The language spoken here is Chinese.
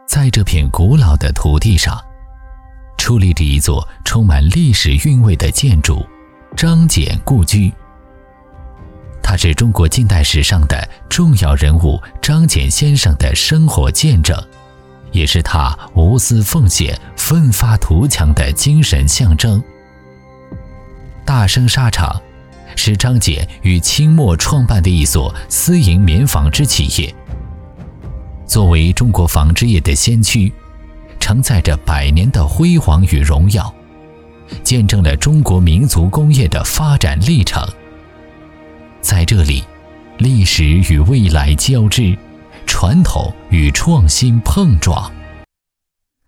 在这片古老的土地上，矗立着一座充满历史韵味的建筑——张謇故居。它是中国近代史上的重要人物张謇先生的生活见证，也是他无私奉献、奋发图强的精神象征。大生纱厂是张謇于清末创办的一所私营棉纺织企业，作为中国纺织业的先驱，承载着100年的辉煌与荣耀，见证了中国民族工业的发展历程。在这里，历史与未来交织，传统与创新碰撞。